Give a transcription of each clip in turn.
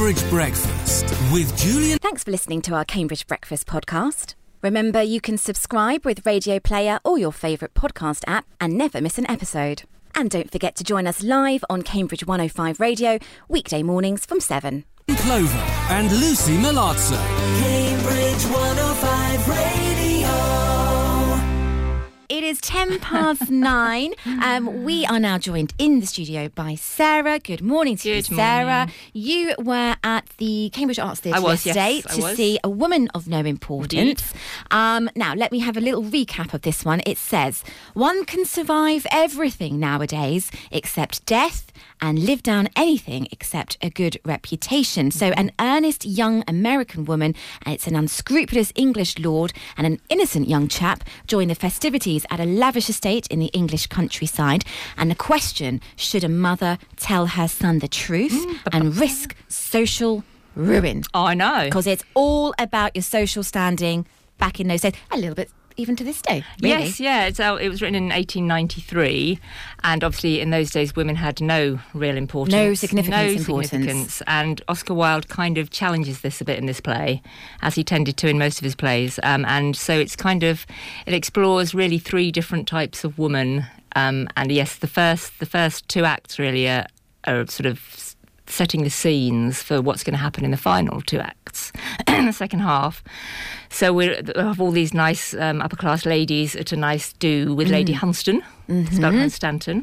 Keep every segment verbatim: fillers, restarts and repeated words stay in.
Cambridge Breakfast with Julian. Thanks for listening to our Cambridge Breakfast podcast. Remember, you can subscribe with Radio Player or your favourite podcast app and never miss an episode. And don't forget to join us live on Cambridge one oh five Radio, weekday mornings from seven. Clover and Lucy Malazzo. Cambridge one oh five Radio. It is ten past nine. Um, we are now joined in the studio by Sarah. Good morning to Good you, Sarah. morning. You were at the Cambridge Arts Theatre I was, yesterday yes, I to was. see A Woman of No Importance. Um, now, let me have a little recap of this one. It says, one can survive everything nowadays except death and live down anything except a good reputation. So an earnest young American woman, and it's an unscrupulous English lord and an innocent young chap join the festivities at a lavish estate in the English countryside. And the question, should a mother tell her son the truth and risk social ruin? Oh, I know. Because it's all about your social standing back in those days. A little bit even to this day, really. Yes, yeah. It's, uh, it was written in eighteen ninety-three, and obviously in those days women had no real importance. No significance No importance. significance. And Oscar Wilde kind of challenges this a bit in this play, as he tended to in most of his plays. Um, and so it's kind of, it explores really three different types of woman. Um, and yes, the first, the first two acts really are, are sort of setting the scenes for what's going to happen in the final two acts in the second half. So we have all these nice um, upper-class ladies at a nice do with mm. Lady Hunston, mm-hmm. spelled Hunstanton.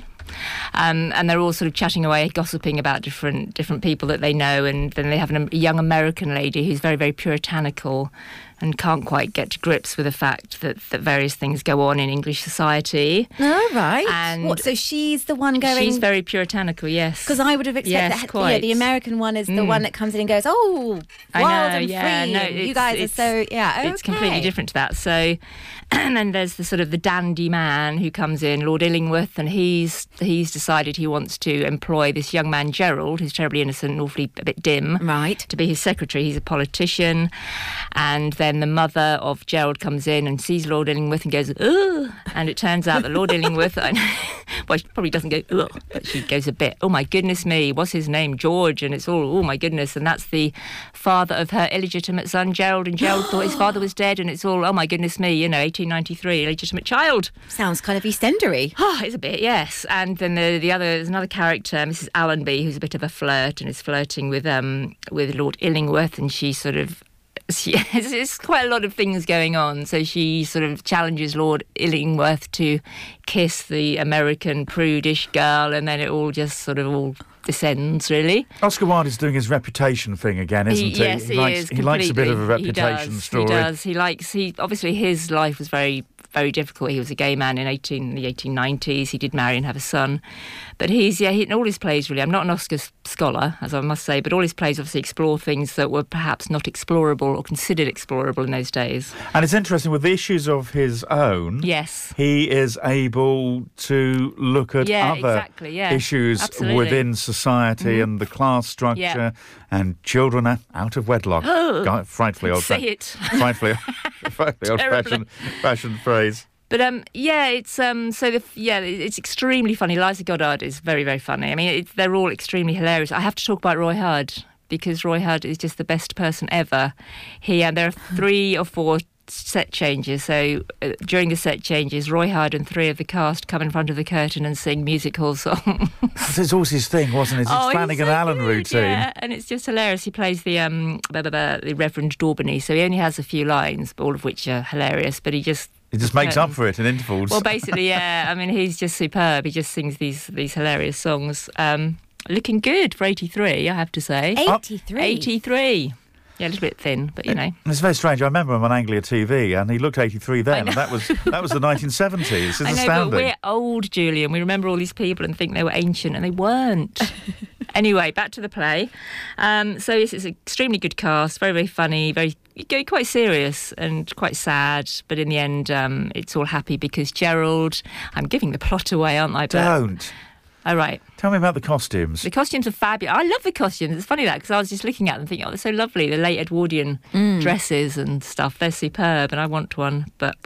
Um, and they're all sort of chatting away, gossiping about different different people that they know. And then they have an, a young American lady who's very, very puritanical and can't quite get to grips with the fact that, that various things go on in English society. Oh, right. And what, so she's the one going... She's very puritanical, yes. Because I would have expected yes, that quite. Yeah, the American one is the Mm. one that comes in and goes, oh, I wild know, and yeah, free. no, and you it's- guys it's- are so... Yeah, okay. It's completely different to that. So, and then there's the sort of the dandy man who comes in, Lord Illingworth, and he's he's decided he wants to employ this young man, Gerald, who's terribly innocent and awfully a bit dim, Right. to be his secretary. He's a politician. And then the mother of Gerald comes in and sees Lord Illingworth and goes, ugh. And it turns out that Lord Illingworth, well, she probably doesn't go, ugh, but she goes a bit, oh my goodness me, what's his name? George. And it's all, oh my goodness. And that's the father of her illegitimate son, Gerald. And Gerald thought his father was dead. And it's all, oh my goodness me, you know, eighteen ninety-three, illegitimate child. Sounds kind of EastEndery. Oh, it's a bit, yes. And then the the other, there's another character, Missus Allenby, who's a bit of a flirt and is flirting with um with Lord Illingworth, and she sort of, she, it's, it's quite a lot of things going on. So she sort of challenges Lord Illingworth to kiss the American prudish girl, and then it all just sort of all descends, really. Oscar Wilde is doing his reputation thing again, isn't he? he yes, he, likes, is. He likes a bit of a completely. reputation he does, story. He does. He likes. He obviously his life was very, very difficult. He was a gay man in eighteen the eighteen nineties. He did marry and have a son, but he's yeah. He, in all his plays, really. I'm not an Oscar scholar, as I must say, but all his plays obviously explore things that were perhaps not explorable or considered explorable in those days. And it's interesting with the issues of his own. Yes. He is able to look at Yeah, other exactly, yeah. issues Absolutely. within society Mm-hmm. and the class structure Yeah. and children are out of wedlock. God, frightfully old Say it. frightfully, frightfully old fashioned, fashioned phrase. But um, yeah, it's um, so the yeah, it's extremely funny. Liza Goddard is very, very funny. I mean, it's, they're all extremely hilarious. I have to talk about Roy Hudd because Roy Hudd is just the best person ever. He and there are three or four set changes. So uh, during the set changes, Roy Hudd and three of the cast come in front of the curtain and sing music hall songs. This was his thing, wasn't it? It's Oh, his he's Flanagan so Allen good, routine. Yeah, and it's just hilarious. He plays the um blah, blah, blah, the Reverend Daubeny, so he only has a few lines, but all of which are hilarious. But he just He just makes um, up for it in intervals. Well, basically, yeah. I mean, he's just superb. He just sings these these hilarious songs. Um, looking good for eighty-three, I have to say. eighty-three. eighty-three. Yeah, a little bit thin, but you know. And it's very strange. I remember him on Anglia T V, and he looked eighty-three then, and that was that was the nineteen seventies. It's I know, astounding. but we're old, Julian. We remember all these people and think they were ancient, and they weren't. Anyway, back to the play. Um, so it's, it's an extremely good cast, very, very funny, very quite serious and quite sad. But in the end, um, it's all happy because Gerald... I'm giving the plot away, aren't I? But, Don't. all right. Tell me about the costumes. The costumes are fabulous. I love the costumes. It's funny that because I was just looking at them thinking, oh, they're so lovely. The late Edwardian Mm. dresses and stuff. They're superb and I want one, but probably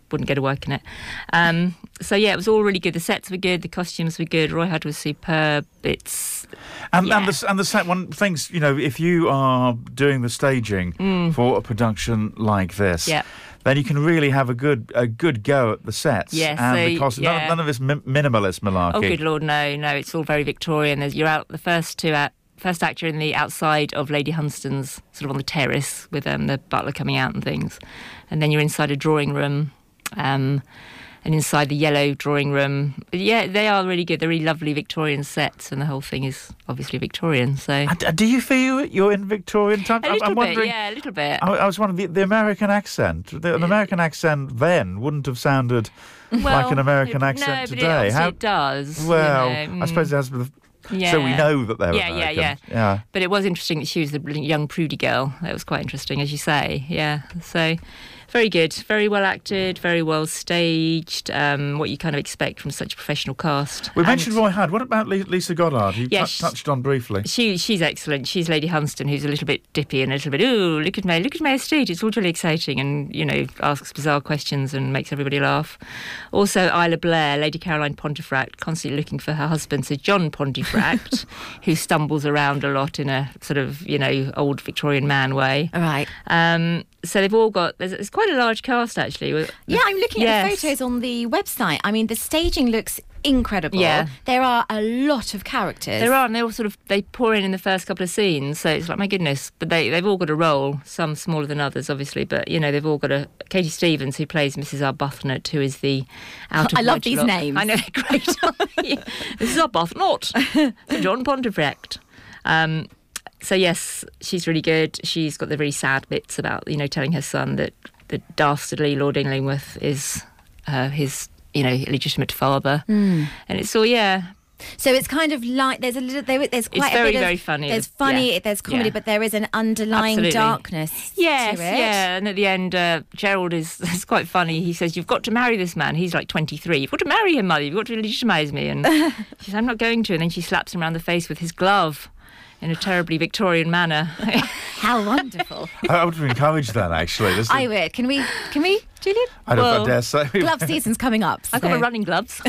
wouldn't go to work in it. Um, so yeah, it was all really good. The sets were good, the costumes were good. Roy Hudd was superb. It's And, yeah. and the and the set one things, you know, if you are doing the staging Mm. for a production like this, Yeah. then you can really have a good a good go at the sets. Yes, and so, the costume. None, yeah. none of this mi- minimalist malarkey. Oh, good Lord, no, no. It's all very Victorian. There's, you're out the first two out, first actor in the outside of Lady Hunstan's, sort of on the terrace with um, the butler coming out and things, and then you're inside a drawing room, um, and inside the yellow drawing room. Yeah, they are really good. They're really lovely Victorian sets, and the whole thing is obviously Victorian. So And, uh, do you feel you're in Victorian times? a I'm- little I'm bit, wondering. yeah, a little bit. I, I was wondering the, the American accent. The, an American accent then wouldn't have sounded like an American it, accent no, today. But it, obviously How it does. you well? know, I suppose it has. With yeah. So we know that they're Yeah, yeah, American. yeah. yeah. But it was interesting that she was the young prudy girl. That was quite interesting, as you say. Yeah. So very good. Very well acted, very well staged. Um, what you kind of expect from such a professional cast. We And mentioned Roy Hudd. What about Li- Lisa Goddard? You Yeah, tou- sh- touched on briefly. She she's excellent. She's Lady Hunstan, who's a little bit dippy and a little bit, ooh, look at me, look at my estate. It's all really exciting, and you know, asks bizarre questions and makes everybody laugh. Also, Isla Blair, Lady Caroline Pontefract, constantly looking for her husband, Sir John Pontefract, who stumbles around a lot in a sort of, you know, old Victorian man way. All right. Um, so they've all got. There's, it's quite a large cast actually. with- Yeah, I'm looking at the Yes. photos on the website. I mean, the staging looks incredible. Yeah. There are a lot of characters. There are, and they all sort of they pour in in the first couple of scenes, so it's like my goodness. But they they've all got a role, some smaller than others, obviously. But you know they've all got a Katie Stevens, who plays Missus Arbuthnot, who is the out of I love these wedlock- names. I know they're great. Yeah. Missus Arbuthnot, Sir John Pontefract. Um, so yes, she's really good. She's got the really sad bits about you know telling her son that the dastardly Lord Illingworth is uh, his you know illegitimate father, Hmm. and it's all yeah. So it's kind of like there's a little there, there's quite very, a bit of very funny. There's funny, Yeah. there's comedy, Yeah. but there is an underlying Absolutely. darkness Yes, to it. yeah. And at the end, uh, Gerald is it's quite funny. He says, "You've got to marry this man." He's like twenty-three. You've got to marry him, mother. You've got to legitimise me. And she says, "I'm not going to." And then she slaps him around the face with his glove in a terribly Victorian manner. How wonderful! I would encourage that actually. There's I would. Can we? Can we, Julian? I don't know if Well, I dare say. Glove season's coming up. I've got so- my running gloves.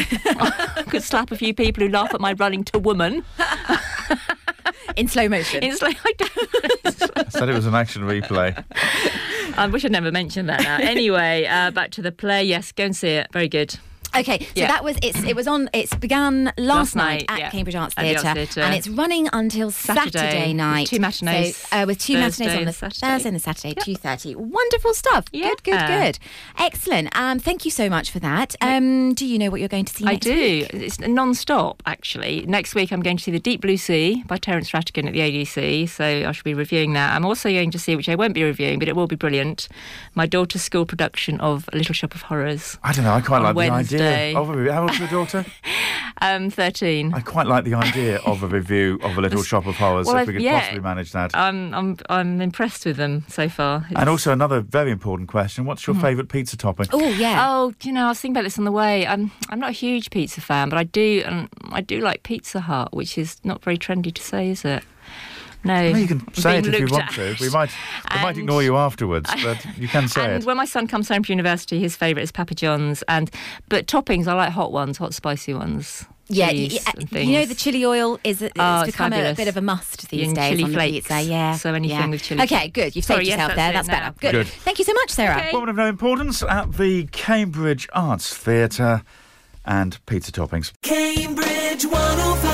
I could slap a few people who laugh at my running to woman. in slow motion. It's like I don't. I said it was an action replay. I wish I'd never mentioned that now. Anyway, uh, back to the play. Yes, go and see it. Very good. Okay, so Yeah. that was it's. It was on. It's began last, Last night, night, at yeah. Cambridge Arts At the Arts Theatre, Theatre. and it's running until Saturday, Saturday, with night. two matinees, So, uh, with two Thursday matinees on the and Saturday. Thursday and the Saturday, two thirty. Wonderful stuff. Yeah. Good, good, good. Excellent. Um, thank you so much for that. Um, do you know what you're going to see I next do. week? It's non-stop, actually. Next week I'm going to see The Deep Blue Sea by Terence Rattigan at the A D C, so I shall be reviewing that. I'm also going to see, which I won't be reviewing, but it will be brilliant, my daughter's school production of A Little Shop of Horrors. I don't know. I quite On like the Wednesday. idea of a review. How old's your daughter? Um, thirteen. I quite like the idea of a review of A Little Shop of Horrors. Well, if we could yeah. possibly manage that. I'm, I'm, I'm impressed with them so far. It's- And also another very important question: what's your favourite pizza topping? Oh yeah. Oh, do you know, I was thinking about this on the way. I'm I'm not a huge pizza fan, but I do um, I do like Pizza Hut, which is not very trendy to say, is it? No. Well, you can I'm say it being if you looked want at. to. We might, we might And- ignore you afterwards, but you can say And it. when my son comes home from university, his favourite is Papa John's. And but toppings, I like hot ones, hot spicy ones. Yeah, cheese y- and y- you know things. the chili oil is it's Oh, it's become a fabulous. bit of a must these And days chili on the flakes. pizza. Yeah, So anything yeah. with chili Okay, flakes. good. You've Sorry, saved yes, yourself that's there. it That's now. better. Good. Good. Thank you so much, Sarah. Okay. Woman of no importance at the Cambridge Arts Theatre and pizza toppings. Cambridge one oh five